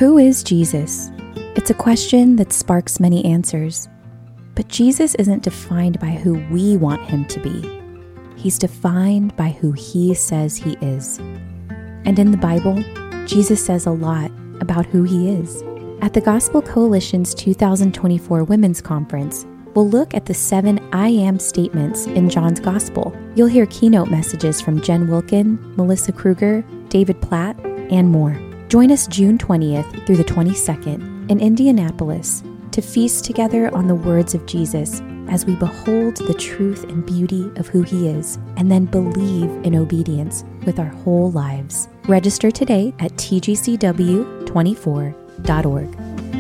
Who is Jesus? It's a question that sparks many answers. But Jesus isn't defined by who we want him to be. He's defined by who he says he is. And in the Bible, Jesus says a lot about who he is. At the Gospel Coalition's 2024 Women's Conference, we'll look at the 7 I am statements in John's Gospel. You'll hear keynote messages from Jen Wilkin, Melissa Kruger, David Platt, and more. Join us June 20th through the 22nd in Indianapolis to feast together on the words of Jesus as we behold the truth and beauty of who he is, and then believe in obedience with our whole lives. Register today at tgcw24.org.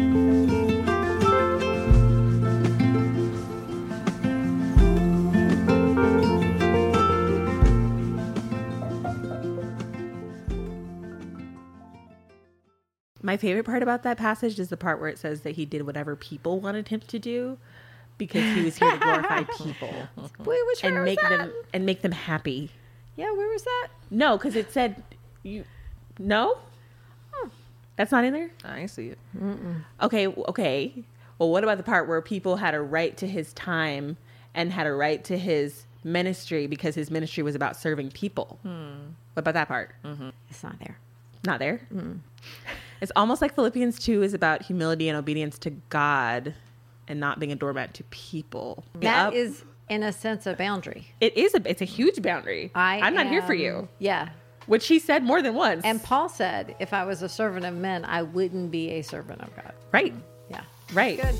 My favorite part about that passage is the part where it says that he did whatever people wanted him to do because he was here to glorify people. Wait, which and where make was that? them and make them happy. Yeah, where was that? No, because it said you. No, that's not in there. I ain't see it. Okay. Well, what about the part where people had a right to his time and had a right to his ministry because his ministry was about serving people? What about that part? It's not there. Not there. It's almost like Philippians 2 is about humility and obedience to God and not being a doormat to people. That is, in a sense, a boundary. It's a huge boundary. I'm not here for you. Yeah. Which he said more than once. And Paul said, if I was a servant of men, I wouldn't be a servant of God. Right. Yeah. Right. Good.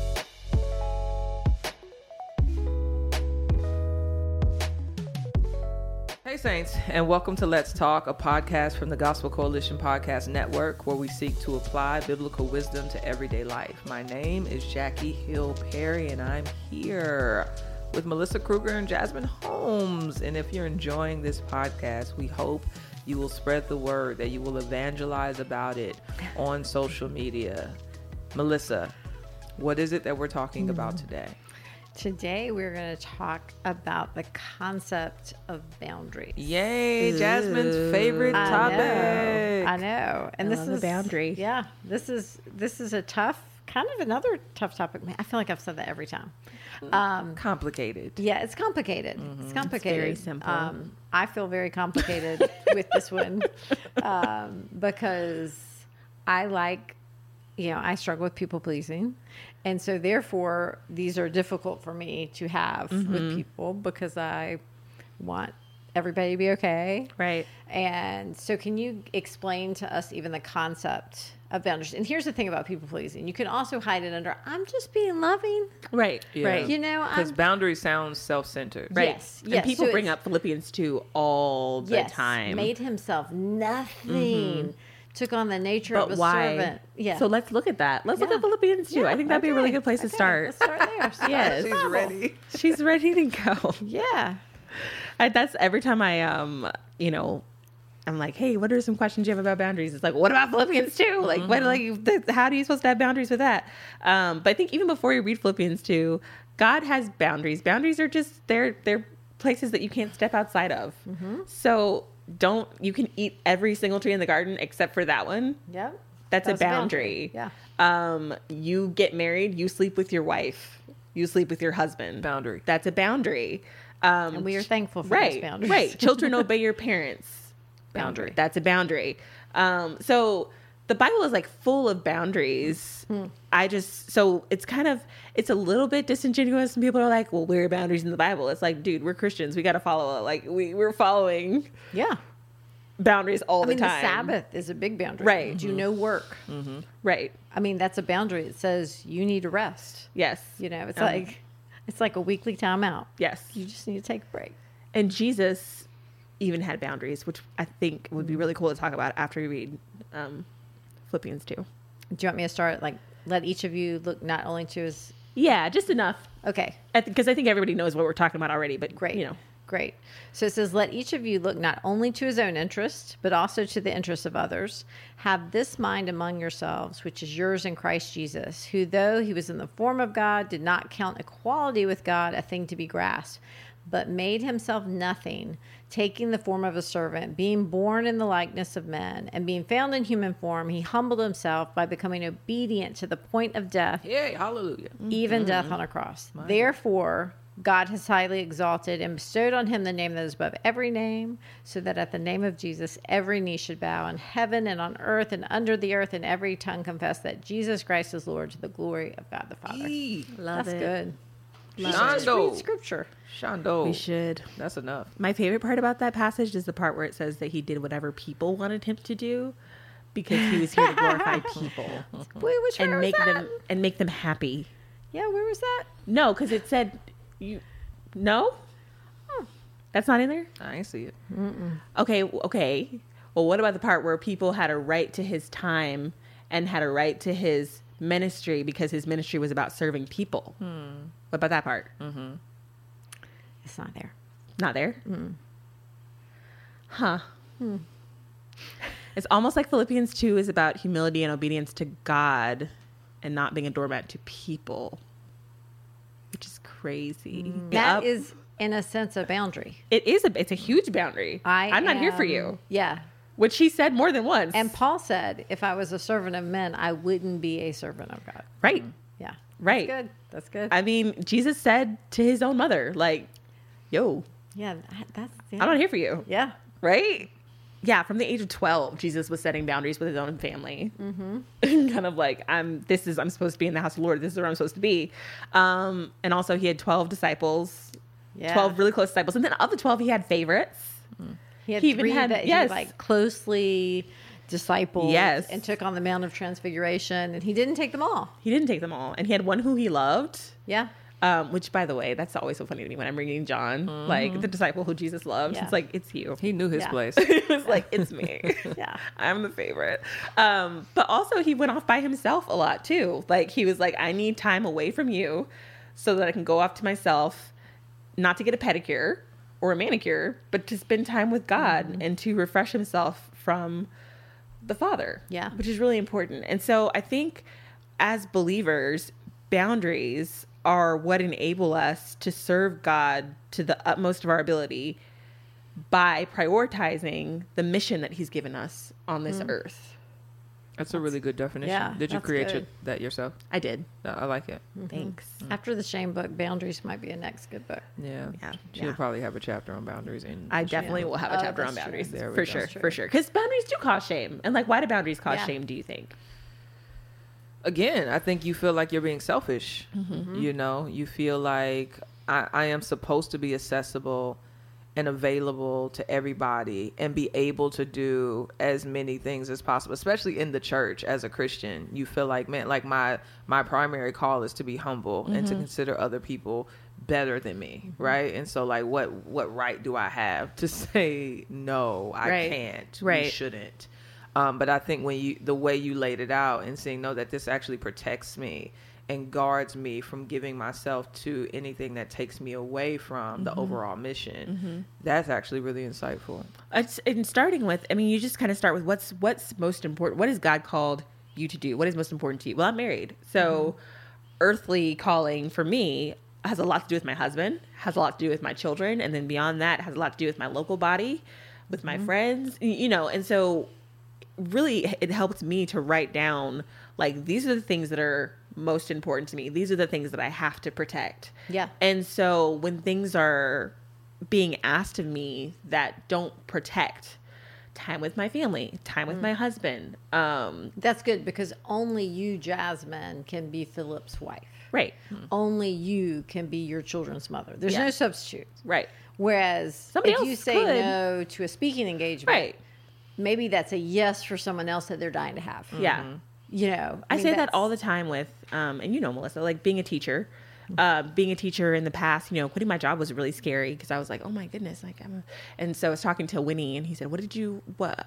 Hey Saints, and welcome to Let's Talk, a podcast from the Gospel Coalition Podcast Network, where we seek to apply biblical wisdom to everyday life. My name is Jackie Hill Perry, and I'm here with Melissa Kruger and Jasmine Holmes. And if you're enjoying this podcast, we hope you will spread the word, that you will evangelize about it on social media. Melissa, what is it that we're talking about today? Today, we're going to talk about the concept of boundaries. Yay, Jasmine's favorite topic. I know. And I this love is a boundary. Yeah. This is a tough, kind of another tough topic. Man, I feel like I've said that every time. Complicated. Yeah, it's complicated. It's complicated. very simple. I feel very complicated with this one because I struggle with people pleasing. And so therefore, these are difficult for me to have with people because I want everybody to be okay. Right. And so can you explain to us even the concept of boundaries? And here's the thing about people pleasing. You can also hide it under, I'm just being loving. Right. Yeah. Right. You know, Because boundary sounds self-centered. Right. Yes. And Yes. people So bring it's- up Philippians 2 all the time. Made himself nothing. Took on the nature But of a why? servant. Yeah. So let's look at that. Let's look Yeah. at Philippians 2. I think that'd be a really Okay. good place to Okay. start. Let's start there. Yes. She's ready. She's ready to go. Yeah. That's every time I'm like, hey, what are some questions you have about boundaries? It's like, what about Philippians 2? Like, how are you supposed to have boundaries with that? But I think even before you read Philippians 2, God has boundaries. Boundaries are just, they're places that you can't step outside of. So you can eat every single tree in the garden except for that one. Yep. That's a boundary. Yeah. You get married, you sleep with your wife, you sleep with your husband. Boundary. That's a boundary. And we are thankful for those boundaries. Right. Children obey your parents. Boundary. That's a boundary. So the Bible is like full of boundaries. It's a little bit disingenuous and people are like, well, where are boundaries in the Bible? It's like, dude, we're Christians. We got to follow, we're following Yeah. boundaries all the time. The Sabbath is a big boundary. Right. Do no work. Right. I mean, that's a boundary. It says you need a rest. Yes. You know, it's like a weekly timeout. Yes. You just need to take a break. And Jesus even had boundaries, which I think would be really cool to talk about after we read Philippians 2. Do you want me to start, let each of you look not only to his... Yeah, just enough. Okay. Because I think everybody knows what we're talking about already, but Great. Great. So it says, let each of you look not only to his own interest, but also to the interests of others. Have this mind among yourselves, which is yours in Christ Jesus, who though he was in the form of God, did not count equality with God a thing to be grasped, but made himself nothing, taking the form of a servant, being born in the likeness of men, and being found in human form, he humbled himself by becoming obedient to the point of death, Yay, hallelujah. even death on a cross. Therefore, God has highly exalted and bestowed on him the name that is above every name, so that at the name of Jesus every knee should bow in heaven and on earth and under the earth, and every tongue confess that Jesus Christ is Lord, to the glory of God the Father. Love That's it. good. Shondo. Just read scripture. Shondo. We should. That's enough. My favorite part about that passage is the part where it says that he did whatever people wanted him to do because he was here to glorify people Wait, which one and was that? make them happy. Yeah, where was that? No, because it said you. No, that's not in there. I ain't see it. Okay. Well, what about the part where people had a right to his time and had a right to his ministry because his ministry was about serving people? What about that part? It's not there. Not there? Huh. It's almost like Philippians 2 is about humility and obedience to God and not being a doormat to people, which is crazy. That is, in a sense, a boundary. It's a huge boundary. I'm not here for you, Yeah. which he said more than once. And Paul said, if I was a servant of men, I wouldn't be a servant of God. right. Yeah. Right. That's good. That's good. I mean, Jesus said to his own mother, like, yo, yeah. That's, yeah. I'm not here for you. Yeah. Right? Yeah, from the age of 12, Jesus was setting boundaries with his own family. Kind of like, I'm supposed to be in the house of the Lord. This is where I'm supposed to be. And also he had 12 disciples, Yeah. 12 really close disciples. And then of the 12, he had favorites. He had He even three had- that yes. he like closely discipled Yes. and took on the Mount of Transfiguration, and he didn't take them all. He didn't take them all. And he had one who he loved, Yeah. which, by the way, that's always so funny to me when I'm reading John, like the disciple who Jesus loves. Yeah. It's like, it's you. He knew his Yeah. place. It's like, it's me. Yeah. I'm the favorite. But also he went off by himself a lot too. Like he was like, I need time away from you so that I can go off to myself, not to get a pedicure or a manicure, but to spend time with God and to refresh himself from the Father. Yeah. Which is really important. And so I think as believers, boundaries are what enable us to serve God to the utmost of our ability by prioritizing the mission that he's given us on this earth. That's a really good definition. Yeah, Did you that's create good. that yourself? I did. No, I like it. Thanks. After the Shame book, Boundaries might be a next good book. Yeah. Yeah. She'll Yeah. probably have a chapter on boundaries. In I definitely will have a Oh, chapter on that's true. boundaries. There we For go. sure. That's true. For sure. Because boundaries do cause shame. And like, why do boundaries cause Yeah. shame, do you think? Again, I think you feel like you're being selfish. You know, you feel like I am supposed to be accessible and available to everybody and be able to do as many things as possible, especially in the church as a Christian. You feel like, man, like my primary call is to be humble and to consider other people better than me, right? And so like what right do I have to say no, I Right. can't, Right. we shouldn't. But I think the way you laid it out and saying, no, that this actually protects me and guards me from giving myself to anything that takes me away from the overall mission, that's actually really insightful. And starting with, I mean, you just kind of start with what's most important. What has God called you to do? What is most important to you? Well, I'm married. So earthly calling for me has a lot to do with my husband, has a lot to do with my children. And then beyond that has a lot to do with my local body, with my friends, you know, and so really it helped me to write down, like, these are the things that are most important to me. These are the things that I have to protect. Yeah. And so when things are being asked of me that don't protect time with my family, time with my husband, That's good because only you, Jasmine, can be Philip's wife. right, Only you can be your children's mother. There's Yeah. no substitute. right, Whereas Somebody if you else say could. no to a speaking engagement, right. maybe that's a yes for someone else that they're dying to have. Yeah. You know, I mean, say that that's- all the time with, and you know, Melissa, like being a teacher. Being a teacher in the past, you know, quitting my job was really scary because I was like, oh my goodness, like and so I was talking to Winnie and he said, it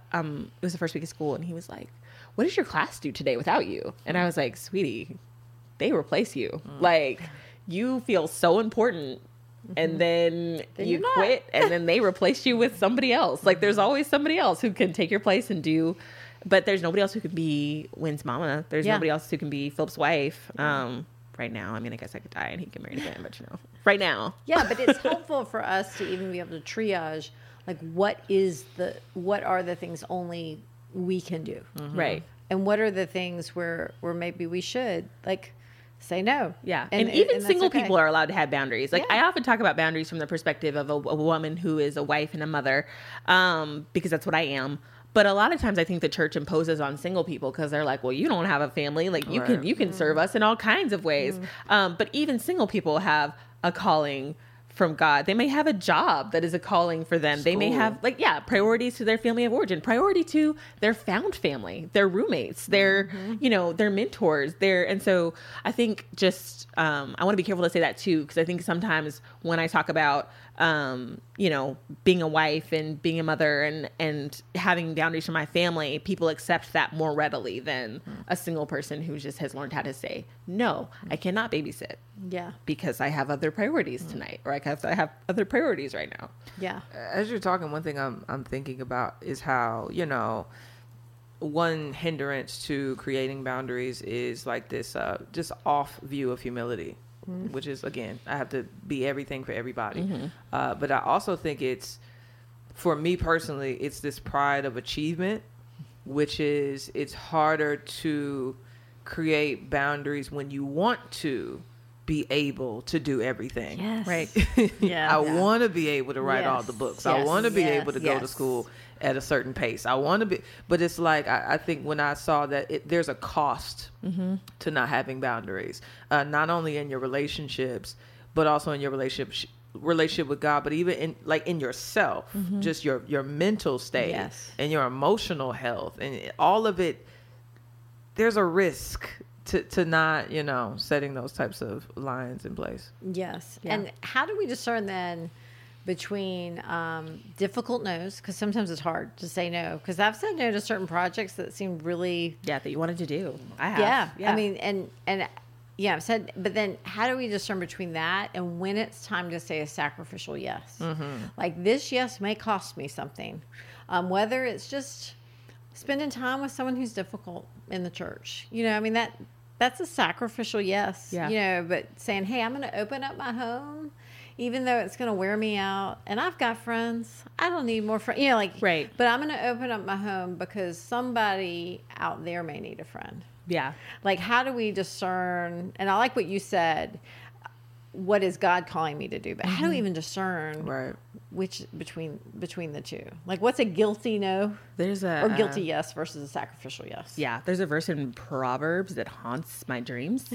was the first week of school and he was like, what does your class do today without you? And I was like, sweetie, they replace you. Like, you feel so important and then you you're not. quit and then they replace you with somebody else. Like, there's always somebody else who can take your place and do, but there's nobody else who can be Wynn's mama. There's Yeah. nobody else who can be Philip's wife. right now. I mean, I guess I could die and he can marry again, but right now. Yeah, but it's helpful for us to even be able to triage, like, what are the things only we can do, Right. and what are the things where maybe we should, like, say no. Yeah. And even that's single okay. people are allowed to have boundaries. Like, Yeah. I often talk about boundaries from the perspective of a woman who is a wife and a mother, because that's what I am. But a lot of times I think the church imposes on single people because they're like, well, you don't have a family. Like, you can serve us in all kinds of ways. But even single people have a calling from God. They may have a job that is a calling for them. They may have, like, priorities to their family of origin, priority to their found family, their roommates, their, their mentors, and so I think just, I want to be careful to say that too, because I think sometimes when I talk about, being a wife and being a mother and having boundaries for my family, people accept that more readily than a single person who just has learned how to say, no, I cannot babysit. Yeah. Because I have other priorities tonight, or I have other priorities right now. Yeah. As you're talking, one thing I'm thinking about is how, one hindrance to creating boundaries is like this just off view of humility, which is, again, I have to be everything for everybody. But I also think for me personally, it's this pride of achievement, which is, it's harder to create boundaries when you want to be able to do everything. Yes. Right. Yeah. I want to be able to write all the books. I Yes. want to be Yes. able to go to Yes. school at a certain pace. I want to be, but it's like, I think when I saw that there's a cost to not having boundaries, not only in your relationships, but also in your relationship with God, but even in yourself, just your mental state Yes. and your emotional health and all of it. There's a risk to not, setting those types of lines in place. Yes. Yeah. And how do we discern then between difficult no's? Because sometimes it's hard to say no. Because I've said no to certain projects that seemed really... Yeah, that you wanted to do. I have. Yeah. I mean, and yeah, I've said... But then how do we discern between that and when it's time to say a sacrificial yes? Like, this yes may cost me something. Whether it's just spending time with someone who's difficult in the church. I mean, that's a sacrificial yes. Yeah. But saying, hey, I'm going to open up my home, even though it's going to wear me out. And I've got friends. I don't need more friends. Right. But I'm going to open up my home because somebody out there may need a friend. Yeah. Like, how do we discern? And I like what you said. What is God calling me to do? But how do we even discern Right. which between the two? Like, what's a guilty no There's or guilty yes versus a sacrificial yes? Yeah, there's a verse in Proverbs that haunts my dreams.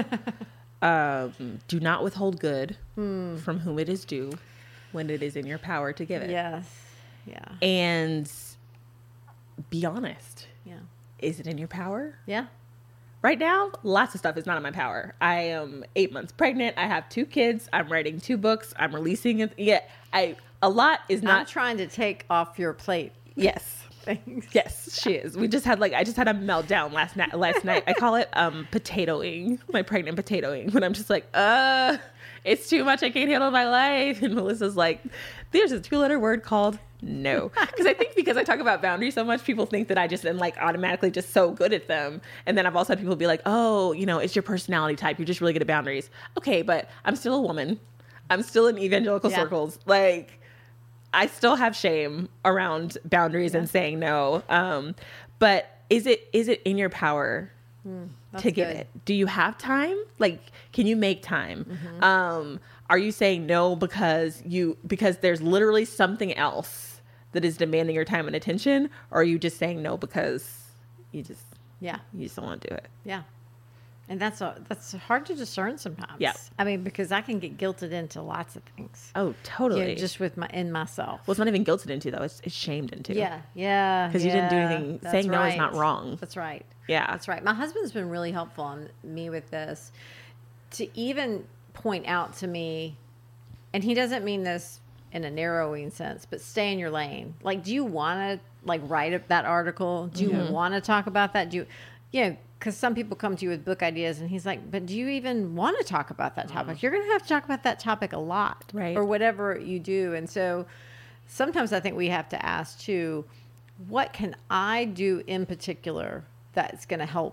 Do not withhold good from whom it is due when it is in your power to give it. Yes. Yeah. And be honest. Yeah. Is it in your power? Yeah. Right now, lots of stuff is not in my power. I am 8 months pregnant. I have 2 kids. I'm writing 2 books. I'm releasing it. Yeah, a lot is I'm not. trying to take off your plate. Yes. Things. Yes, she is. I just had a meltdown last night. I call it potatoing, my pregnant potatoing, when I'm just like, it's too much. I can't handle my life. And Melissa's like, there's a 2-letter word called no. Because I talk about boundaries so much, people think that I just am like automatically just so good at them. And then I've also had people be like, oh, it's your personality type. You're just really good at boundaries. Okay, but I'm still a woman. I'm still in evangelical circles. Like, I still have shame around boundaries and saying no. But is it in your power to give it? Do you have time? Like, can you make time? Are you saying no because there's literally something else that is demanding your time and attention? Or are you just saying no because you just don't want to do it? Yeah. And that's hard to discern sometimes. Yeah. I mean, because I can get guilted into lots of things. Oh, totally. Just in myself. Well, it's not even guilted into though. It's shamed into. Yeah. Yeah. Because you didn't do anything. That's Saying no is right. not wrong. That's right. Yeah. That's right. My husband's been really helpful on me with this, to even point out to me, and he doesn't mean this in a narrowing sense, but stay in your lane. Like, do you want to write that article? Do you want to talk about that? Because some people come to you with book ideas and he's like, but do you even want to talk about that topic? You're going to have to talk about that topic a lot, right? Or whatever you do. And so sometimes I think we have to ask too, what can I do in particular that's going to help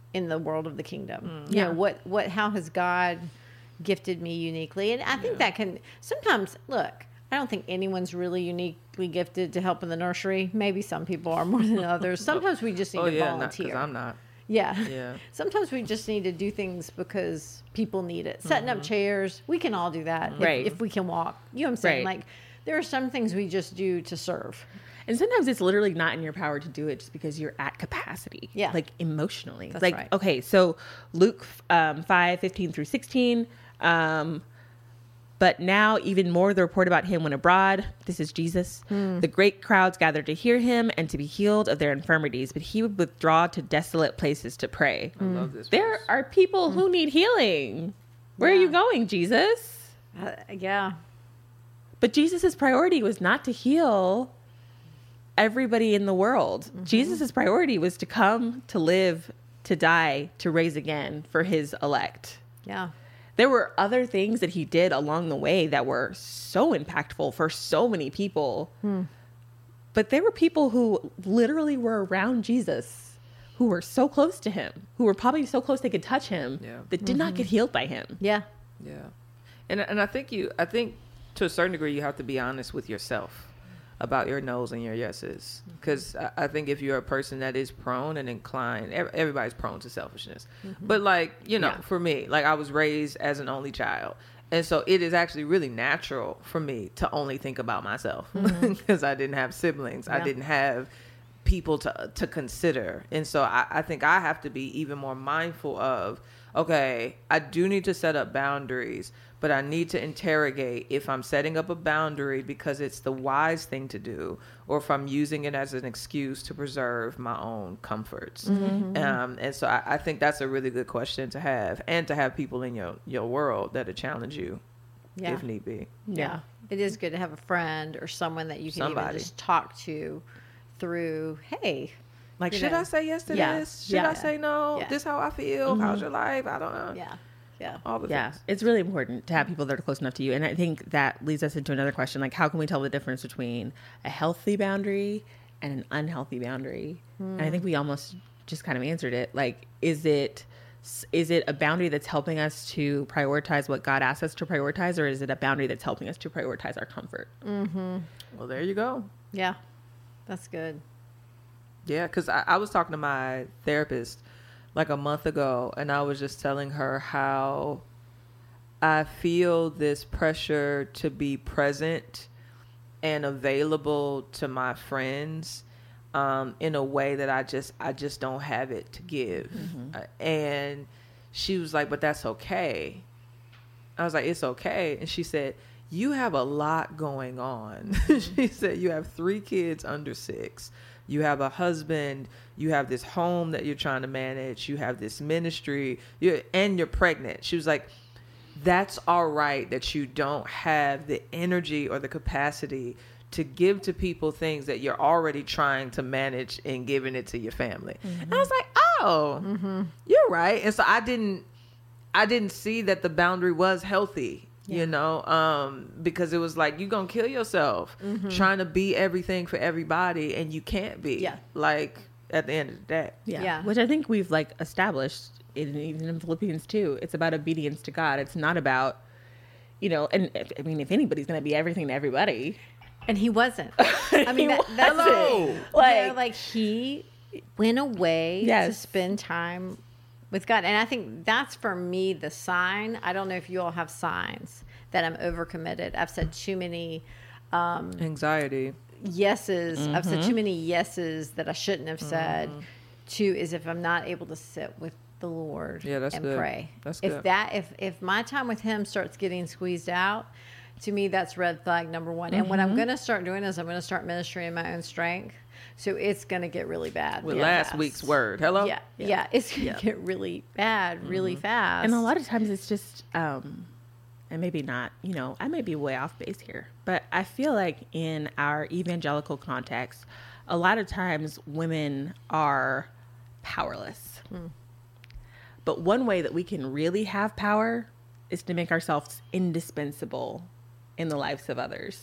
in the world of the kingdom. Yeah. You know, how has God gifted me uniquely? And I think that can sometimes, look, I don't think anyone's really uniquely gifted to help in the nursery. Maybe some people are more than others. Sometimes we just need to volunteer. Because I'm not. Yeah. Sometimes we just need to do things because people need it. Setting up chairs, we can all do that if we can walk. You know what I'm saying? Right. Like, there are some things we just do to serve. And sometimes it's literally not in your power to do it just because you're at capacity. Yeah. Like emotionally. That's like, right. Okay, so Luke 5:15 through 16. But now even more the report about him went abroad. This is Jesus. The great crowds gathered to hear him and to be healed of their infirmities, but he would withdraw to desolate places to pray. I love this. There verse. are people who need healing. Where are you going, Jesus? Yeah. But Jesus's priority was not to heal everybody in the world. Jesus's priority was to come, to live, to die, to raise again for his elect. Yeah. There were other things that he did along the way that were so impactful for so many people. But there were people who literally were around Jesus, who were so close to him, who were probably so close they could touch him, that did not get healed by him. Yeah. Yeah. And I think to a certain degree, you have to be honest with yourself about your no's and your yeses. Because I think if you're a person that is prone and inclined, everybody's prone to selfishness. But like, you know, for me, like I was raised as an only child. And so it is actually really natural for me to only think about myself because I didn't have siblings. I didn't have people to consider. And so I think I have to be even more mindful of, okay, I do need to set up boundaries, but I need to interrogate if I'm setting up a boundary because it's the wise thing to do, or if I'm using it as an excuse to preserve my own comforts. And so I think that's a really good question to have, and to have people in your world that'll challenge you if need be. Yeah. It is good to have a friend or someone that you can even just talk to through, hey, like, you should know. I say yes to Yeah. this? Should Yeah. I say no? Yeah. This how I feel? How's your life? I don't know. Yeah. All the Yeah, things. it's really important to have people that are close enough to you. And I think that leads us into another question. Like, how can we tell the difference between a healthy boundary and an unhealthy boundary? And I think we almost just kind of answered it. Like, is it a boundary that's helping us to prioritize what God asks us to prioritize, or is it a boundary that's helping us to prioritize our comfort? Well, there you go. Yeah. That's good. Yeah, because I was talking to my therapist like a month ago, and I was just telling her how I feel this pressure to be present and available to my friends in a way that I just don't have it to give. And she was like, but that's okay. I was like, it's okay. And she said, you have a lot going on. She said, you have 3 kids under 6. You have a husband, you have this home that you're trying to manage, you have this ministry, and you're pregnant. She was like, that's all right that you don't have the energy or the capacity to give to people things that you're already trying to manage and giving it to your family. And I was like, oh, you're right. And so I didn't see that the boundary was healthy. You know, because it was like, you're going to kill yourself trying to be everything for everybody, and you can't be. Yeah. Like, at the end of the day. Yeah. Which I think we've like established even in Philippians 2. It's about obedience to God. It's not about, you know, and I mean, if anybody's going to be everything to everybody. And he wasn't. I mean, that's Hello. it. Like he went away to spend time with God. And I think that's, for me, the sign. I don't know if you all have signs that I'm overcommitted. I've said too many Anxiety. yeses. I've said too many yeses that I shouldn't have said. Two is if I'm not able to sit with the Lord that's and good. pray. That's if good. If my time with him starts getting squeezed out, to me, that's red flag number 1. And what I'm going to start doing is I'm going to start ministering in my own strength. So it's going to get really bad. With real last fast. week's word. Hello? Yeah. It's going to get really bad really fast. And a lot of times it's just, and maybe not, you know, I may be way off base here, but I feel like in our evangelical context, a lot of times women are powerless. But one way that we can really have power is to make ourselves indispensable in the lives of others.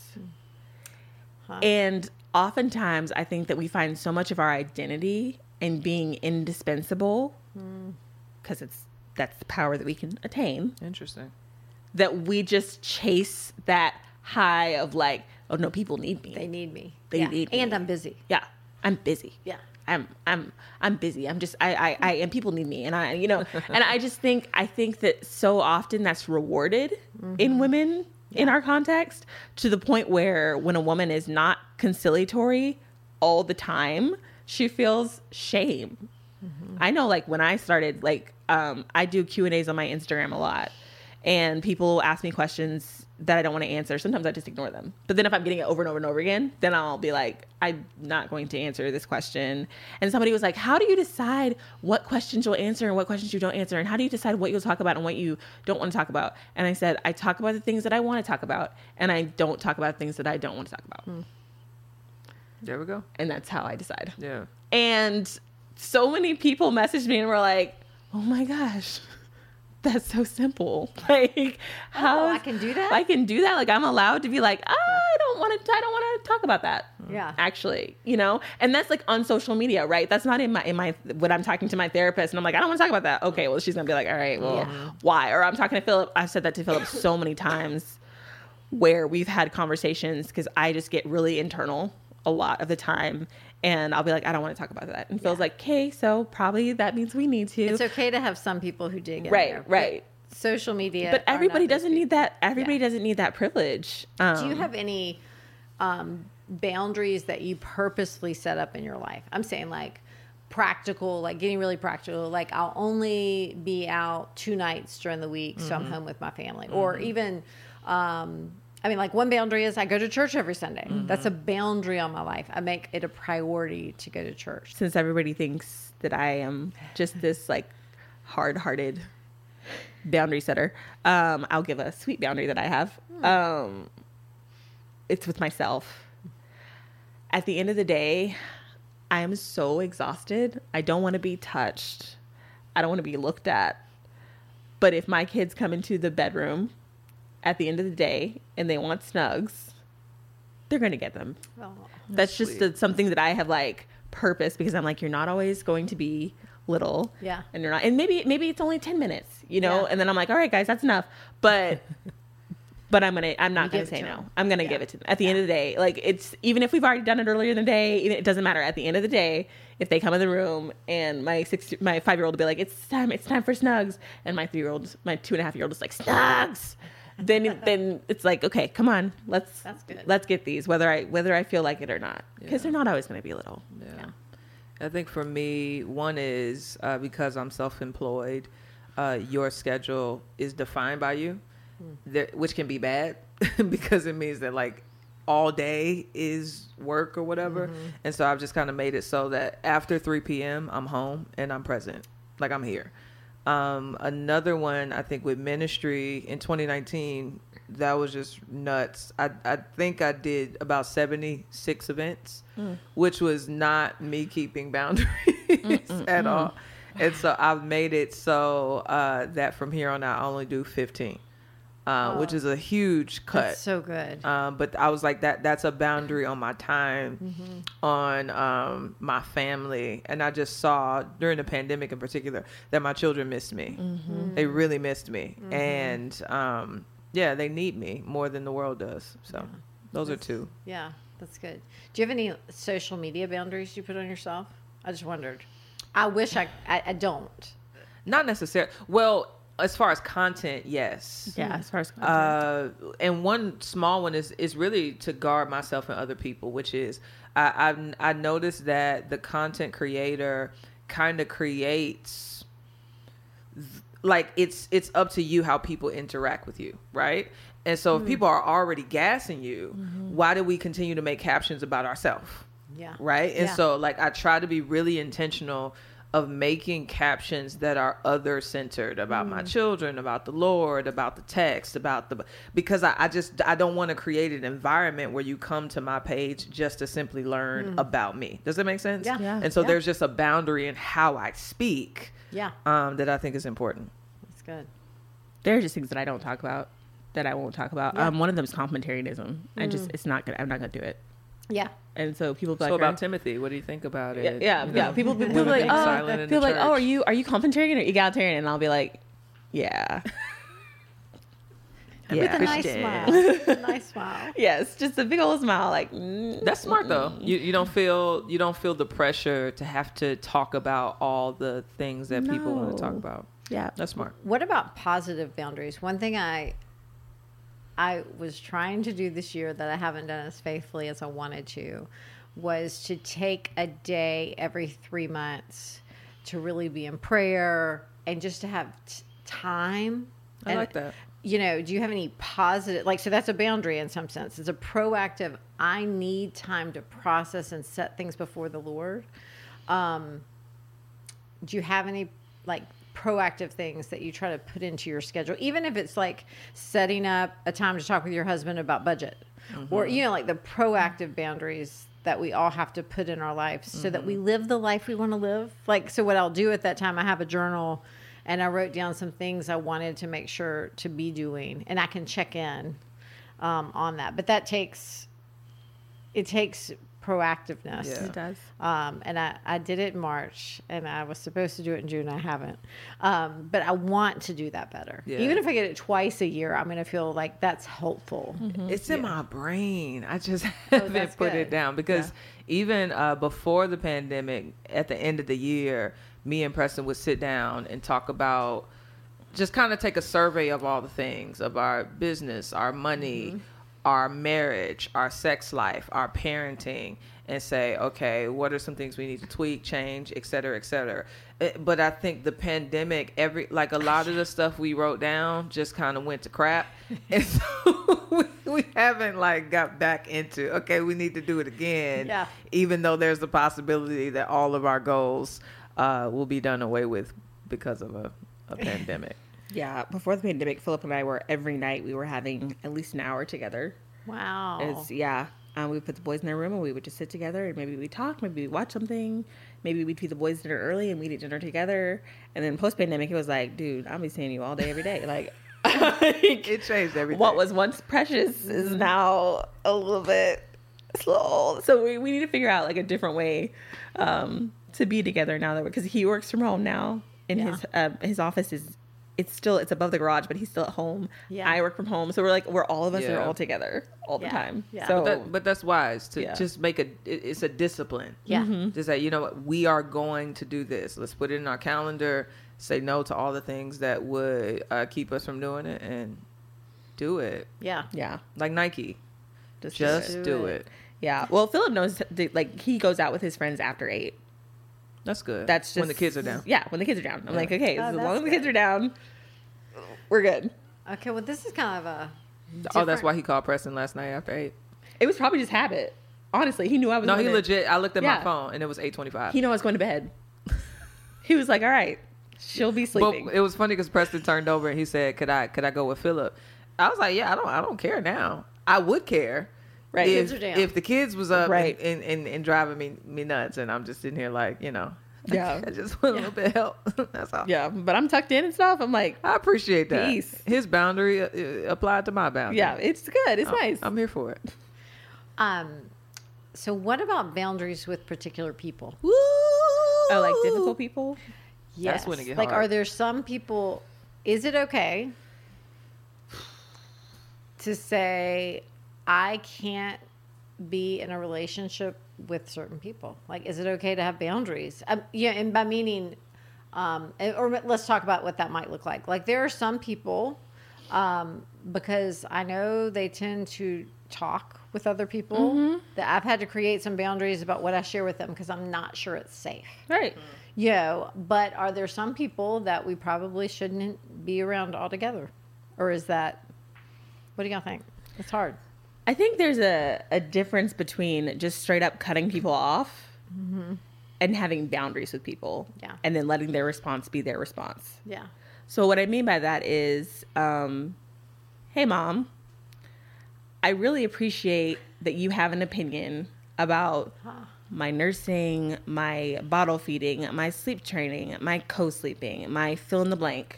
And oftentimes I think that we find so much of our identity in being indispensable because that's the power that we can attain. Interesting. That we just chase that high of like, oh no, people need me. They need me. They need me. And I'm busy. Yeah, I'm busy. Yeah. I'm busy. I'm just I and people need me, and I and I think that so often that's rewarded in women in our context, to the point where when a woman is not conciliatory all the time, she feels shame. I know, like when I started, like I do Q&As on my Instagram a lot, and people ask me questions that I don't want to answer. Sometimes I just ignore them. But then if I'm getting it over and over and over again, then I'll be like, I'm not going to answer this question. And somebody was like, how do you decide what questions you'll answer and what questions you don't answer? And how do you decide what you'll talk about and what you don't want to talk about? And I said, I talk about the things that I want to talk about, and I don't talk about things that I don't want to talk about. There we go. And that's how I decide. Yeah. And so many people messaged me and were like, oh my gosh, that's so simple. Like, how I can do that? I can do that. Like, I'm allowed to be like, I don't want to talk about that. Yeah. Actually, and that's like on social media, right? That's not in my, when I'm talking to my therapist and I'm like, I don't want to talk about that. Okay. Well, she's going to be like, all right, well, why? Or I'm talking to Philip. I've said that to Philip so many times, where we've had conversations, because I just get really internal a lot of the time. And I'll be like, I don't want to talk about that. And Phil's like, okay, so probably that means we need to. It's okay to have some people who dig in there. Right. Social media. But everybody doesn't need that. Everybody doesn't need that privilege. Do you have any boundaries that you purposefully set up in your life? I'm saying like practical, like getting really practical. Like I'll only be out 2 nights during the week, so I'm home with my family. Or even... like one boundary is I go to church every Sunday. That's a boundary on my life. I make it a priority to go to church. Since everybody thinks that I am just this like hard-hearted boundary setter, I'll give a sweet boundary that I have. It's with myself. At the end of the day, I am so exhausted. I don't want to be touched. I don't want to be looked at. But if my kids come into the bedroom at the end of the day and they want snugs, they're going to get them. Oh, that's just something that I have like purpose, because I'm like, you're not always going to be little. Yeah. And you're not, and maybe it's only 10 minutes, Yeah. and then I'm like, all right, guys, that's enough. But I'm not going to say no. I'm going to give it to them at the end of the day. Like, it's, even if we've already done it earlier in the day, it doesn't matter. At the end of the day, if they come in the room and my 5-year-old will be like, it's time for snugs. And my 2.5-year-old is like, snugs. then it's like, okay, come on, let's get these, whether I feel like it or not, because they're not always going to be little. Yeah. I think for me, one is because I'm self-employed, your schedule is defined by you, which can be bad because it means that like all day is work or whatever. And so I've just kind of made it so that after 3 p.m. I'm home and I'm present, like I'm here. Another one, I think with ministry in 2019, that was just nuts. I think I did about 76 events, which was not me keeping boundaries at all. And so I've made it so that from here on out, I only do 15. Which is a huge cut. That's so good. But I was like, that's a boundary on my time, on my family. And I just saw during the pandemic in particular that my children missed me. They really missed me. And they need me more than the world does. So those are 2. Yeah, that's good. Do you have any social media boundaries you put on yourself? I just wondered. I wish I don't. Not necessarily. Well, as far as content, yes. Yeah, as far as content. And one small one is really to guard myself and other people, which is I noticed that the content creator kind of creates, like it's up to you how people interact with you, right? And so if people are already gassing you, why do we continue to make captions about ourselves? Yeah. Right? And so like I try to be really intentional of making captions that are other centered about my children, about the Lord, about the text, because I don't want to create an environment where you come to my page just to simply learn about me. Does that make sense? Yeah. And so there's just a boundary in how I speak. Yeah. That I think is important. That's good. There are just things that I don't talk about, that I won't talk about. Yeah. One of them is complementarianism. It's not good. I'm not going to do it. Yeah. And so people be So like, about Timothy, what do you think about it? yeah. People be Women like, being silent in the people like, oh, church. are you complementarian or egalitarian? And I'll be like, yeah. With a nice Christian. smile. A nice smile. Yes, just a big old smile, like That's smart though. You don't feel the pressure to have to talk about all the things that people want to talk No. about. yeah. That's smart. What about positive boundaries? One thing I was trying to do this year that I haven't done as faithfully as I wanted to was to take a day every 3 months to really be in prayer and just to have time. I And, like that. You know, do you have any positive, like, so that's a boundary in some sense. It's a proactive, I need time to process and set things before the Lord. Do you have any, like, proactive things that you try to put into your schedule, even if it's like setting up a time to talk with your husband about budget, or, you know, like the proactive boundaries that we all have to put in our lives so that we live the life we want to live? Like, so what I'll do at that time, I have a journal and I wrote down some things I wanted to make sure to be doing, and I can check in on that. But it takes proactiveness. Yeah. It does. And I did it in March, and I was supposed to do it in June. I haven't. But I want to do that better. Yeah. Even if I get it twice a year, I'm going to feel like that's helpful. It's in my brain. I just haven't that's put good. it down because even before the pandemic, at the end of the year, me and Preston would sit down and talk about, just kind of take a survey of all the things of our business, our money, our marriage, our sex life, our parenting, and say, okay, what are some things we need to tweak, change, et cetera, et cetera. But I think the pandemic, a lot of the stuff we wrote down just kind of went to crap. And so we haven't got back into, okay, we need to do it again. Yeah. Even though there's the possibility that all of our goals will be done away with because of a pandemic. Yeah, before the pandemic, Philip and I were every night we were having at least an hour together. Wow. We would put the boys in their room and we would just sit together and maybe we'd talk, maybe we'd watch something, maybe we'd feed the boys dinner early and we'd eat dinner together. And then post pandemic, it was like, dude, I'll be seeing you all day, every day. It changed everything. What was once precious is now a little bit slow. So we need to figure out a different way to be together now that because he works from home now and his office is. It's above the garage, but he's still at home. Yeah. I work from home. So we're all of us are all together all the time. Yeah. So But that's wise to just make it's a discipline. Yeah. Just say, you know what, we are going to do this. Let's put it in our calendar, say no to all the things that would keep us from doing it and do it. Yeah. yeah. Like Nike. Just Just do do it. it. Yeah. Well, Philip knows he goes out with his friends after 8. That's good. That's just when the kids are down. Yeah, when the kids are down. I'm like, okay, Oh, as that's long as the kids good. are down, we're good. Okay, well, this is kind of a Oh, that's why he called Preston last night after 8. It was probably just habit. Honestly, he knew I was. No, he going to- legit. I looked at Yeah. my phone and it was 8:25. He knew I was going to bed. He was like, all right, she'll be sleeping. But it was funny because Preston turned over and he said, "Could I go with Philip?" I was like, "Yeah, I don't care now. I would care, Right. If, Kids are down. if the kids was up, Right. and driving me nuts, and I'm just sitting here Yeah. I just want a little bit of help. That's all. Yeah, but I'm tucked in and stuff. I'm like, I appreciate that. Peace. His boundary applied to my boundary. yeah, it's good. It's nice. I'm here for it. So what about boundaries with particular people? Oh, like difficult people? Yes. That's when it get like, hard. are there some people, is it okay to say, I can't be in a relationship with certain people? Like, is it okay to have boundaries? Yeah, and by meaning, or let's talk about what that might look like. Like, there are some people, because I know they tend to talk with other people, that I've had to create some boundaries about what I share with them because I'm not sure it's safe. Right. But are there some people that we probably shouldn't be around altogether? Or is that, what do y'all think? It's hard. I think there's a difference between just straight up cutting people off and having boundaries with people. Yeah. And then letting their response be their response. Yeah. So what I mean by that is, hey, Mom, I really appreciate that you have an opinion about my nursing, my bottle feeding, my sleep training, my co-sleeping, my fill in the blank.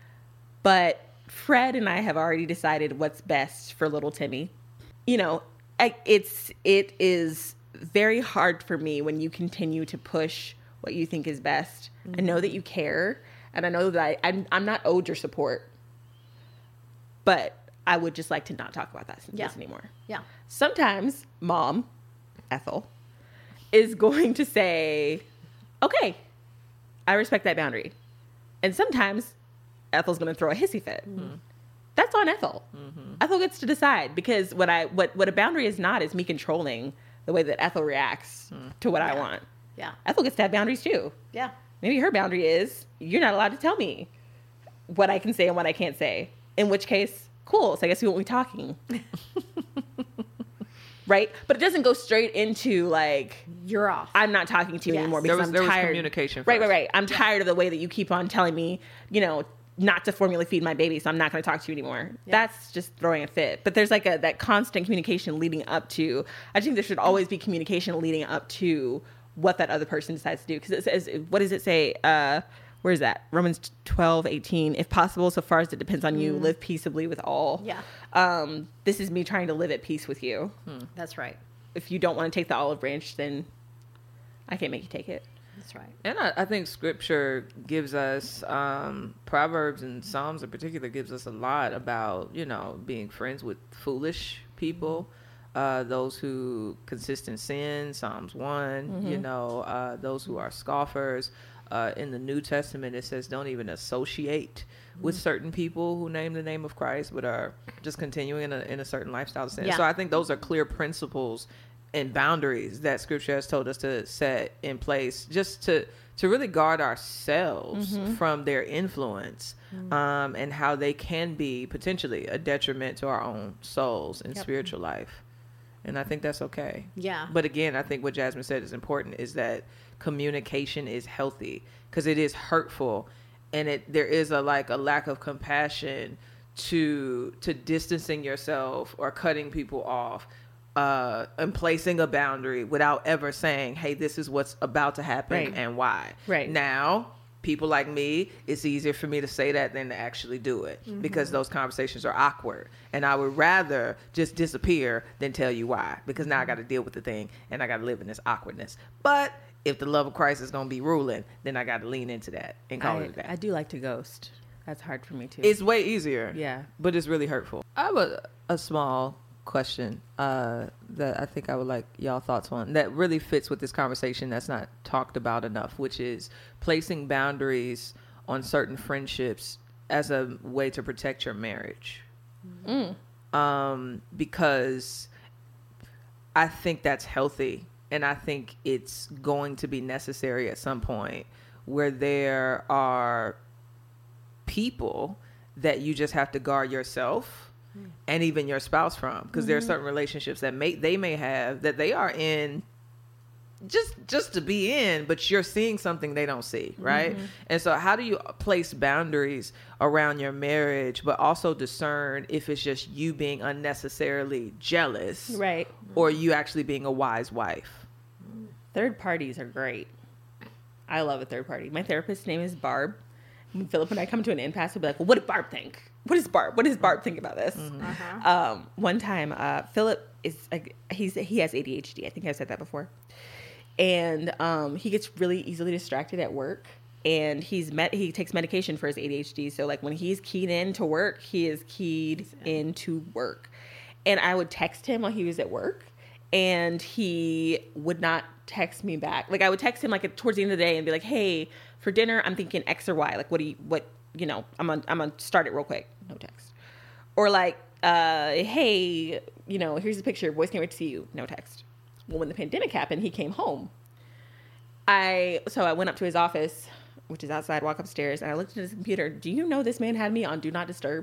But Fred and I have already decided what's best for little Timmy. it is very hard for me when you continue to push what you think is best. I know that you care, and I know that I'm not owed your support, but I would just like to not talk about this anymore. Yeah. Sometimes mom, Ethel, is going to say, okay, I respect that boundary. And sometimes Ethel's going to throw a hissy fit. Mm-hmm. That's on Ethel. Mm-hmm. Ethel gets to decide, because what a boundary is not is me controlling the way that Ethel reacts to what I want. Yeah. Ethel gets to have boundaries too. Yeah. Maybe her boundary is, you're not allowed to tell me what I can say and what I can't say. In which case, cool. So I guess we won't be talking. Right? But it doesn't go straight into like, you're off. I'm not talking to you anymore because I'm tired. There was communication first. Right. I'm tired of the way that you keep on telling me, not to formula feed my baby, so I'm not going to talk to you anymore. Yeah. That's just throwing a fit. But there's like that constant communication leading up to, I think there should always be communication leading up to what that other person decides to do. Because it says, what does it say? Where is that? Romans 12:18. If possible, so far as it depends on you, live peaceably with all. Yeah. This is me trying to live at peace with you. That's right. If you don't want to take the olive branch, then I can't make you take it. That's right. And I think scripture gives us, Proverbs and Psalms in particular, gives us a lot about, being friends with foolish people, those who consist in sin, Psalms 1, those who are scoffers. In the New Testament, it says don't even associate with certain people who name the name of Christ, but are just continuing in a certain lifestyle of sin. Yeah. So I think those are clear principles and boundaries that scripture has told us to set in place just to really guard ourselves from their influence, and how they can be potentially a detriment to our own souls and spiritual life. And I think that's okay. Yeah. But again, I think what Jasmine said is important, is that communication is healthy, because it is hurtful, and there is a lack of compassion to distancing yourself or cutting people off, and placing a boundary without ever saying, hey, this is what's about to happen and why. Right. Now, people like me, it's easier for me to say that than to actually do it, because those conversations are awkward, and I would rather just disappear than tell you why, because now I got to deal with the thing and I got to live in this awkwardness. But if the love of Christ is going to be ruling, then I got to lean into that and call it that. I do like to ghost. That's hard for me too. It's way easier. Yeah. But it's really hurtful. I have a small question that I think I would like y'all thoughts on, that really fits with this conversation that's not talked about enough, which is placing boundaries on certain friendships as a way to protect your marriage. Because I think that's healthy, and I think it's going to be necessary at some point, where there are people that you just have to guard yourself and even your spouse from, because there are certain relationships that they may have that they are in just to be in, but you're seeing something they don't see, right? And so how do you place boundaries around your marriage, but also discern if it's just you being unnecessarily jealous, right, or you actually being a wise wife? Third parties are great. I love a third party. My therapist's name is Barb. When Philip and I come to an impasse, we'll be like, well, what did Barb think? What does Barb think about this? One time, Philip is like, he has ADHD. I think I've said that before. And he gets really easily distracted at work. And he takes medication for his ADHD. So like when he's keyed into work, he is keyed into work. And I would text him while he was at work, and he would not text me back. Like I would text him like towards the end of the day and be like, hey, for dinner, I'm thinking X or Y. Like, I'm gonna start it real quick. No text. Or like, hey, here's a picture. Boys can't wait to see you. No text. Well, when the pandemic happened, he came home. So I went up to his office, which is outside, walk upstairs, and I looked at his computer. Do you know this man had me on Do Not Disturb?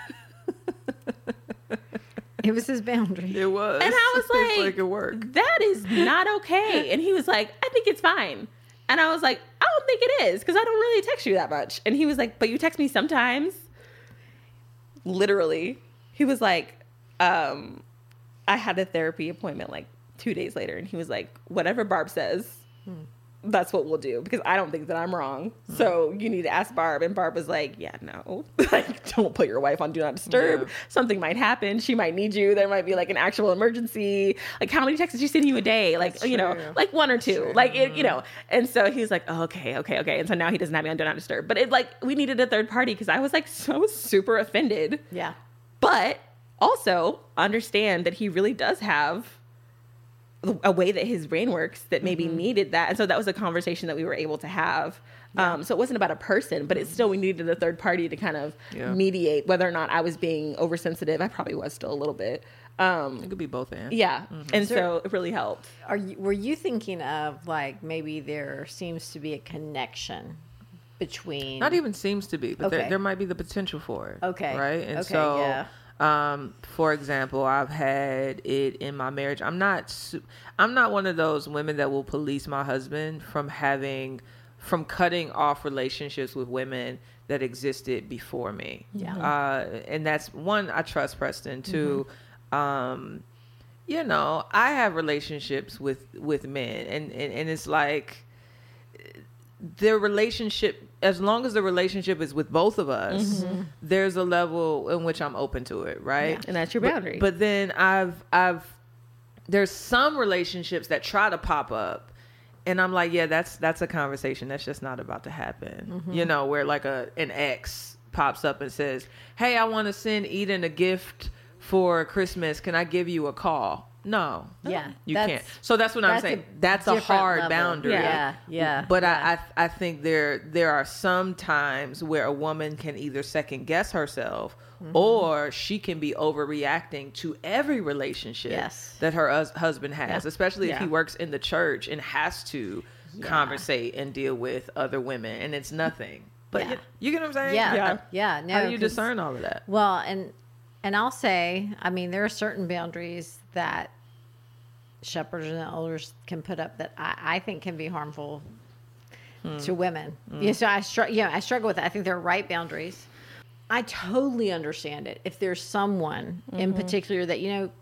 It was his boundary. It was. And I was like, it worked. That is not okay. And he was like, I think it's fine. And I was like, I don't think it is, because I don't really text you that much. And he was like, but you text me sometimes. Literally. He was like, I had a therapy appointment like 2 days later. And he was like, whatever Barb says, that's what we'll do, because I don't think that I'm wrong. So you need to ask Barb. And Barb was like, yeah, no, like, don't put your wife on Do Not Disturb. Yeah. Something might happen. She might need you. There might be like an actual emergency. Like, how many texts is she sending you a day? Like, you know, like 1 or 2, like it, you know. And so he's like, oh, okay. And so now he doesn't have me on Do Not Disturb. But it, like, we needed a third party, because I was like, so super offended. Yeah. But also understand that he really does have a way that his brain works that maybe needed that. And so that was a conversation that we were able to have. So it wasn't about a person, but it's still, we needed a third party to kind of mediate whether or not I was being oversensitive. I probably was still a little bit. It could be both ends. Yeah. And so it really helped. Were you thinking of like maybe there seems to be a connection between? Not even seems to be, but Okay. there might be the potential for it. Okay. Right. And Okay, so, yeah. for example, I've had it in my marriage. I'm not one of those women that will police my husband from cutting off relationships with women that existed before me. Yeah. And that's one, I trust Preston. Two, you know, I have relationships with men, and it's like their relationship, as long as the relationship is with both of us, there's a level in which I'm open to it, right? Yeah. And that's your boundary. But then there's some relationships that try to pop up, and I'm like, yeah, that's a conversation that's just not about to happen. You know, where like an ex pops up and says, hey, I want to send Eden a gift for Christmas. Can I give you a call? No. Yeah. You can't. So that's what I'm saying. That's a different hard level. boundary. Yeah. But I think there are some times where a woman can either second guess herself or she can be overreacting to every relationship that her husband has, especially if he works in the church and has to conversate and deal with other women, and it's nothing. But you get what I'm saying? Yeah. No, How do you discern all of that? Well, and I'll say, I mean, there are certain boundaries that shepherds and elders can put up that I think can be harmful to women. Yeah, so I struggle with it. I think they're right boundaries. I totally understand it. If there's someone in particular that, you know,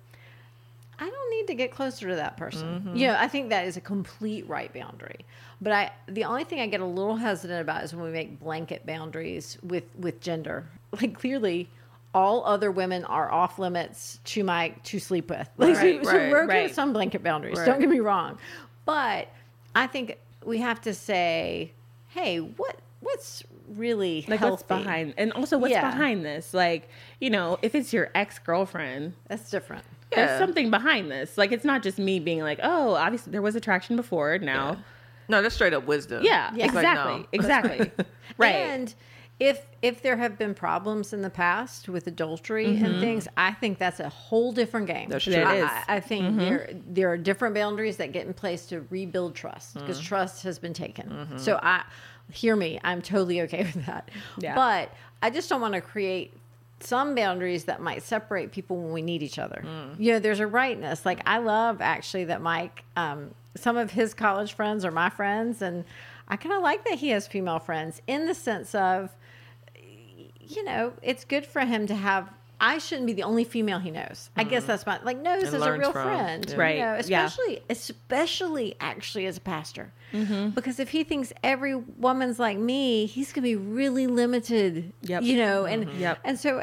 I don't need to get closer to that person. You know, I think that is a complete right boundary. But the only thing I get a little hesitant about is when we make blanket boundaries with gender. Like, clearly, all other women are off limits to sleep with. Like, so we're okay with some blanket boundaries. Don't get me wrong, but I think we have to say, hey, what's really Like, healthy? what's behind, and also what's behind this? Like, you know, if it's your ex-girlfriend, That's different. there's something behind this. Like, it's not just me being like, oh, obviously there was attraction before. Now, No, that's straight up wisdom. yeah, Yeah. It's like, exactly, no. exactly, right. And if there have been problems in the past with adultery and things, I think that's a whole different game. That's true. It is. I think there are different boundaries that get in place to rebuild trust, because trust has been taken. So hear me, I'm totally okay with that. Yeah. But I just don't want to create some boundaries that might separate people when we need each other. You know, there's a rightness. Like, I love actually that Mike, some of his college friends are my friends, and I kind of like that he has female friends in the sense of, you know, it's good for him to have. I shouldn't be the only female he knows. I guess that's my, like, knows And as a learns real from. friend. Yeah. Right. You know, Yeah. especially actually as a pastor. Because if he thinks every woman's like me, he's going to be really limited. Yep. You know, and, Yep. and so,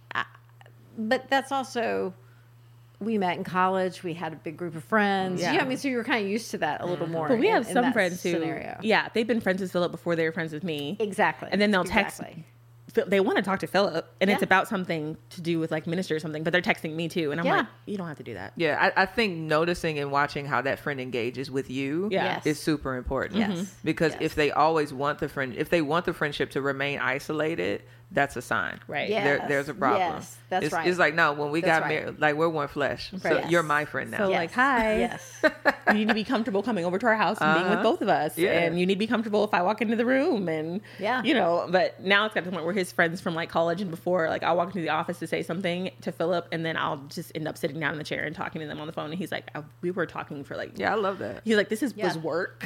but that's also, we met in college. We had a big group of friends. Yeah. Yeah. I mean, so you were kind of used to that a little more. But we have in some that friends who, scenario. yeah, they've been friends with Philip before they were friends with me. Exactly. And then they'll text. Exactly. They want to talk to Philip, and it's Yeah. about something to do with like ministry or something, but they're texting me too, and I'm Yeah. like, you don't have to do that. Yeah, I think noticing and watching how that friend engages with you Yeah. is super important. Yes. Because Yes. if they always want if they want the friendship to remain isolated, that's a sign. Right. Yeah. There's a problem. Yes, that's it's, right. It's like, no, when we That's got right. married, like, we're one flesh. So Right. Yes. you're my friend now. So, like, hi. Yes. You need to be comfortable coming over to our house and being with both of us. Yeah. And you need to be comfortable if I walk into the room and, Yeah. you know, but now it's got to the point where his friends from like college and before, like I'll walk into the office to say something to Philip and then I'll just end up sitting down in the chair and talking to them on the phone. And he's like, we were talking for like, Yeah, I love that. he's like, this was Yeah. work.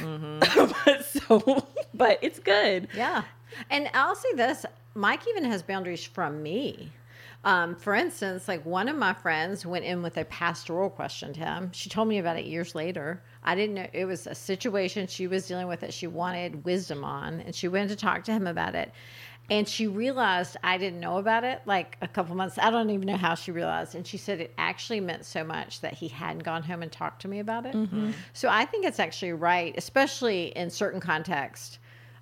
but it's good. Yeah. And I'll say this, Mike even has boundaries from me, For instance, like one of my friends went in with a pastoral question to him. She told me about it years later. I didn't know it was a situation she was dealing with that she wanted wisdom on, and she went to talk to him about it. And she realized I didn't know about it like a couple months. I don't even know how she realized. And she said it actually meant so much that he hadn't gone home and talked to me about it. Mm-hmm. So I think it's actually right, especially in certain contexts.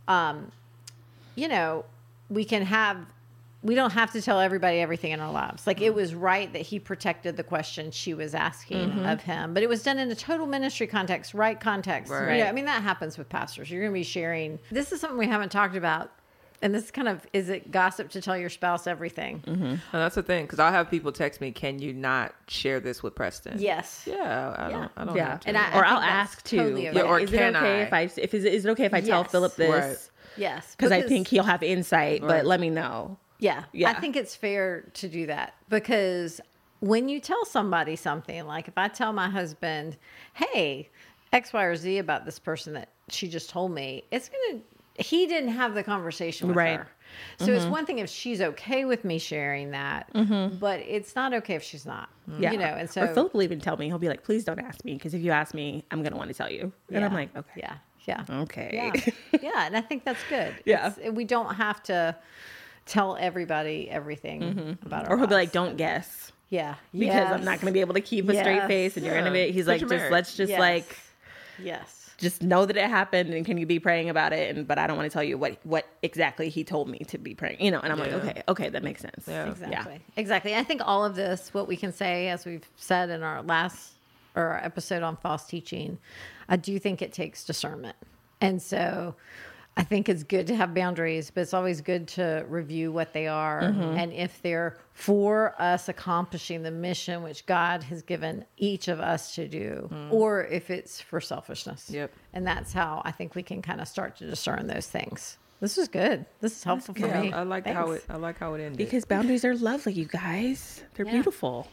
You know, we don't have to tell everybody everything in our lives. Like, it was right that he protected the question she was asking of him, but it was done in a total ministry context, right context. Right. You know, I mean, that happens with pastors. You're going to be sharing. This is something we haven't talked about. And this kind of, is it gossip to tell your spouse everything? Mm-hmm. And that's the thing, because I'll have people text me, "Can you not share this with Preston?" Yes. Yeah, I don't have to. And Or I'll think that's ask too. totally okay. Yeah, or is it can okay I? is it okay if I tell Yes. Philip this? Right. Yes. Because I think he'll have insight, Right. but let me know. Yeah. Yeah. I think it's fair to do that because when you tell somebody something, like if I tell my husband, hey, X, Y, or Z about this person that she just told me, he didn't have the conversation with Right. her. So it's one thing if she's okay with me sharing that, but it's not okay if she's not. Yeah. You know, and so or Philip will even tell me, he'll be like, please don't ask me, because if you ask me, I'm going to want to tell you. And I'm like, okay. Yeah. Yeah. Okay. Yeah. Yeah. And I think that's good. Yeah. We don't have to tell everybody everything about our Or he'll be like, lives. don't guess, Yeah. because I'm not going to be able to keep a straight Yes. face, and you're Yeah. going to be, he's Put like, your just marriage. let's just Yes. like, Yes. just know that it happened, and can you be praying about it? But I don't want to tell you what exactly he told me to be praying, you know? And I'm Yeah. like, okay, that makes sense. Yeah. Exactly. Exactly. I think all of this, what we can say, as we've said in our our episode on false teaching, I do think it takes discernment. And so I think it's good to have boundaries, but it's always good to review what they are and if they're for us accomplishing the mission which God has given each of us to do, or if it's for selfishness. Yep. And that's how I think we can kind of start to discern those things. This is good. This is helpful for me. I like how Thanks. it ended. Because boundaries are lovely, you guys. They're Yeah. beautiful.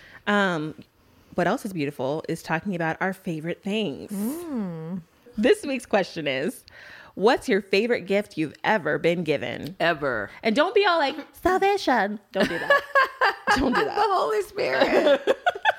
What else is beautiful is talking about our favorite things. This week's question is, what's your favorite gift you've ever been given? ever. And don't be all like, salvation. Don't do that. Don't do The that. Holy Spirit.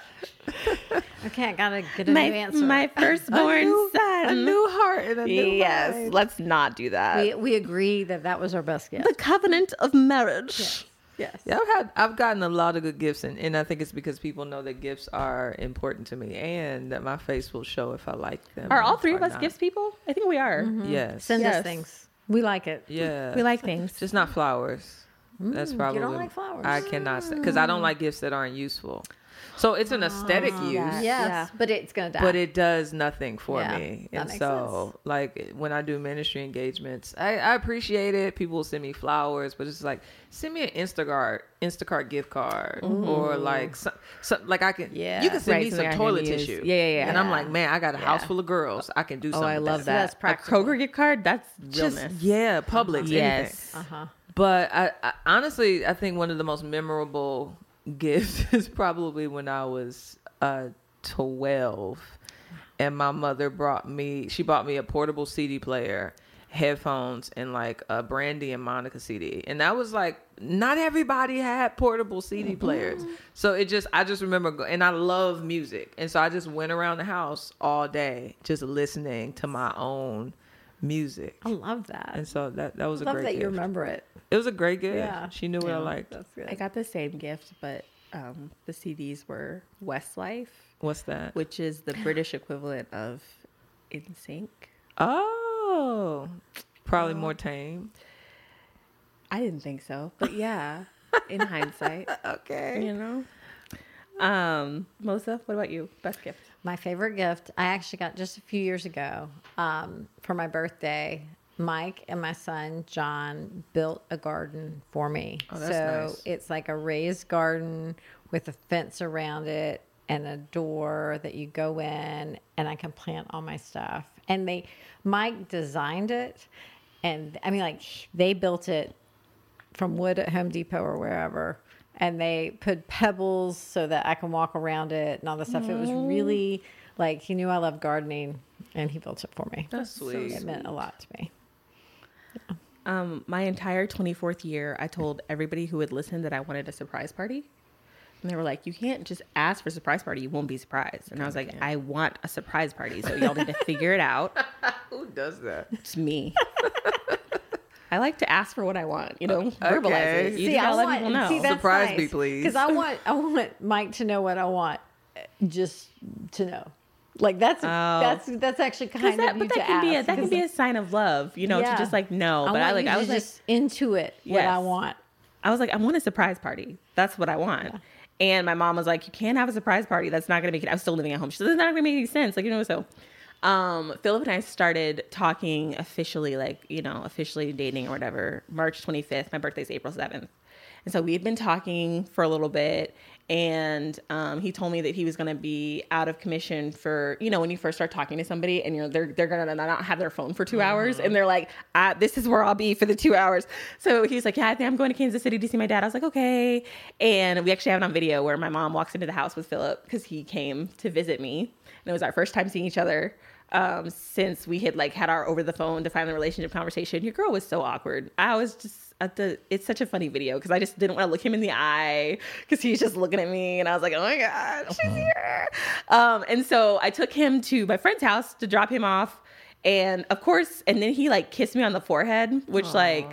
Okay, I gotta get a new answer. My firstborn son. A new heart and a new Yes, mind. let's not do that. we agree that was our best gift. The covenant of marriage. Yes. Yeah, I've gotten a lot of good gifts, and I think it's because people know that gifts are important to me, and that my face will show if I like them. Are all or three of us not. gifts people? I think we are. Yes. Send Yes. us things. We like it. Yeah. We like things. just not flowers. That's probably you don't like flowers? I cannot because I don't like gifts that aren't useful. So it's an aesthetic use. Yes, Yeah. but it's gonna die. But it does nothing for Yeah, me. that And makes so, like, when I do ministry engagements, I appreciate it. People will send me flowers, but it's like, send me an Instacart gift card. Or, like, like I can, Yeah. you can send Right, me something I some can toilet use. tissue. Yeah. And I'm like, man, I got a house Yeah. full of girls. I can do Oh, something. I with love So that's that. A practical. Kroger gift card? That's Just, realness. yeah, Publix, Yes. anything. But I honestly, I think one of the most memorable gifts is probably when I was 12, and my mother bought me a portable CD player, headphones, and like a Brandy and Monica CD. And that was like, not everybody had portable CD players. So I just remember, and I love music. And so I just went around the house all day just listening to my own music. I love that. And so that was a love great that gift. you remember it. It was a great gift. Yeah. She knew what I liked. That's good. I got the same gift, but the CDs were Westlife, What's that? which is the British equivalent of NSYNC. Oh, probably more tame. I didn't think so, but yeah, in hindsight, Okay. you know. Melissa, what about you? Best gift? My favorite gift I actually got just a few years ago for my birthday. Mike and my son John built a garden for me. Oh, that's so nice. it's like a raised garden with a fence around it and a door that you go in, and I can plant all my stuff. And Mike designed it, and I mean, like, they built it from wood at Home Depot or wherever, and they put pebbles so that I can walk around it and all this stuff. It was really like, he knew I love gardening, and he built it for me. That's sweet. It meant a lot to me. My entire 24th year, I told everybody who would listen that I wanted a surprise party. And they were like, you can't just ask for a surprise party. You won't be surprised. And I was like, I want a surprise party. So y'all need to figure it out. Who does that? It's me. I like to ask for what I want, verbalize it. You gotta let people know. See, that's Surprise nice, me, please. Because I want Mike to know what I want, just to know. Like that's actually kind of you to ask. That can be a sign of love, to just like know. But I was just into it. What I want. I was like, I want a surprise party. That's what I want. Yeah. And my mom was like, you can't have a surprise party. That's not going to make it. I was still living at home. She said, it's not going to make any sense. So Philip and I started talking officially, officially dating or whatever, March 25th. My birthday's April 7th. And so we had been talking for a little bit. And he told me that he was going to be out of commission for, when you first start talking to somebody and they're going to not have their phone for 2 hours. And they're like, this is where I'll be for the 2 hours. So he's like, yeah, I think I'm going to Kansas City to see my dad. I was like, okay. And we actually have it on video where my mom walks into the house with Philip because he came to visit me. And it was our first time seeing each other since we had had our over the phone to find the relationship conversation. Your girl was so awkward. I was just it's such a funny video because I just didn't want to look him in the eye because he's just looking at me and I was like, oh my God, she's here. And so I took him to my friend's house to drop him off. And of course, and then he kissed me on the forehead, which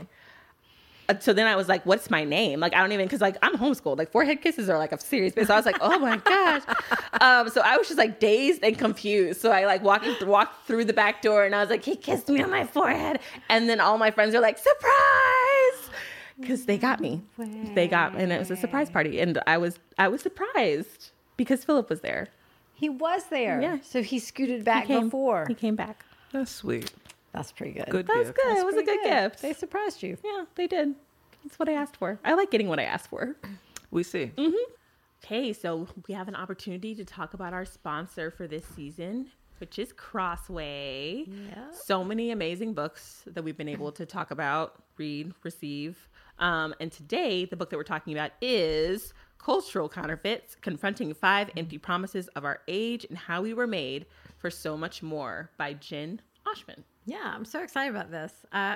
so then I was like, what's my name? I don't even, because I'm homeschooled. Forehead kisses are a serious bit. So I was like, oh my gosh. So I was just dazed and confused. So I walked through the back door and I was like, he kissed me on my forehead. And then all my friends were like, surprise! Because they got me. And it was a surprise party. And I was surprised because Philip was there. He was there. Yeah. So he scooted back before. He came back. That's sweet. That's pretty good. Good That's gift. good. It was a good gift. They surprised you. Yeah, they did. That's what I asked for. I like getting what I asked for. We see. Mm-hmm. Okay, so we have an opportunity to talk about our sponsor for this season, which is Crossway. Yeah. So many amazing books that we've been able to talk about, read, receive. And today, the book that we're talking about is Cultural Counterfeits, Confronting 5 Empty Promises of Our Age and How We Were Made for So Much More by Jen Oshman. Yeah, I'm so excited about this.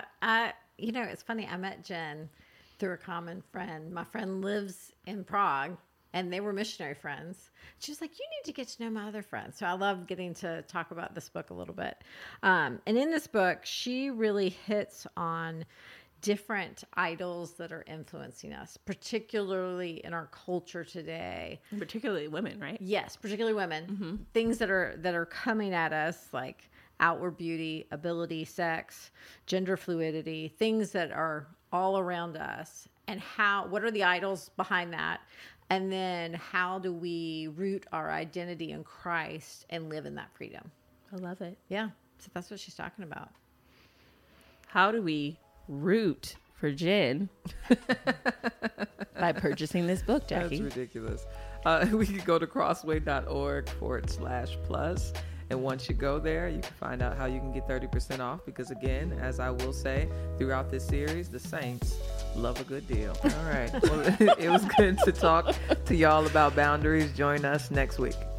It's funny. I met Jen through a common friend. My friend lives in Prague, and they were missionary friends. She was like, you need to get to know my other friends. So I love getting to talk about this book a little bit. And in this book, she really hits on different idols that are influencing us, particularly in our culture today. And particularly women, right? Yes, particularly women. Mm-hmm. Things that are coming at us, like outward beauty, ability, sex, gender fluidity, things that are all around us, and what are the idols behind that? And then how do we root our identity in Christ and live in that freedom? I love it. Yeah. So that's what she's talking about. How do we root for Jen by purchasing this book, Jackie? That's ridiculous. We could go to crossway.org/plus. And once you go there, you can find out how you can get 30% off. Because again, as I will say throughout this series, the saints love a good deal. All right. Well, it was good to talk to y'all about boundaries. Join us next week.